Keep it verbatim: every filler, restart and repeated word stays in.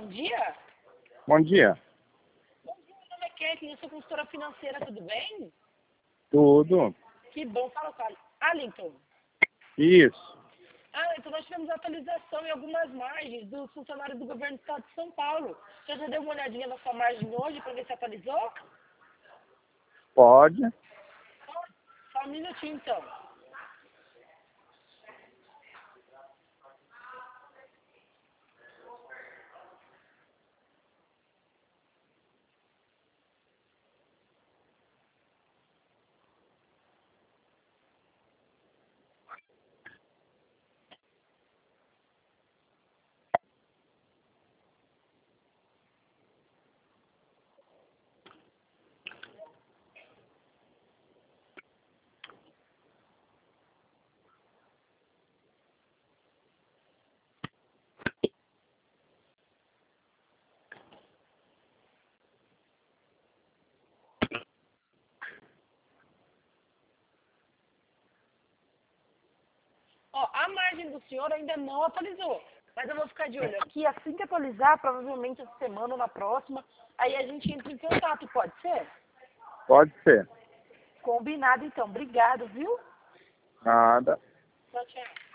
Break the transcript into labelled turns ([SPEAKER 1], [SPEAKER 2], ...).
[SPEAKER 1] bom dia.
[SPEAKER 2] Bom dia.
[SPEAKER 1] Bom dia, meu nome é Kathleen, eu sou consultora financeira, tudo bem?
[SPEAKER 2] Tudo?
[SPEAKER 1] Que bom, fala com a Arlington.
[SPEAKER 2] Isso.
[SPEAKER 1] Ah, então nós tivemos atualização em algumas margens dos funcionários do governo do estado de São Paulo. Você já deu uma olhadinha na sua margem hoje para ver se atualizou?
[SPEAKER 2] Pode.
[SPEAKER 1] Só um minutinho então. Ó, a margem do senhor ainda não atualizou, mas eu vou ficar de olho aqui. Assim que atualizar, provavelmente essa semana ou na próxima, aí a gente entra em contato, pode ser?
[SPEAKER 2] Pode ser.
[SPEAKER 1] Combinado então. Obrigado, viu?
[SPEAKER 2] Nada.
[SPEAKER 1] Tchau, tchau.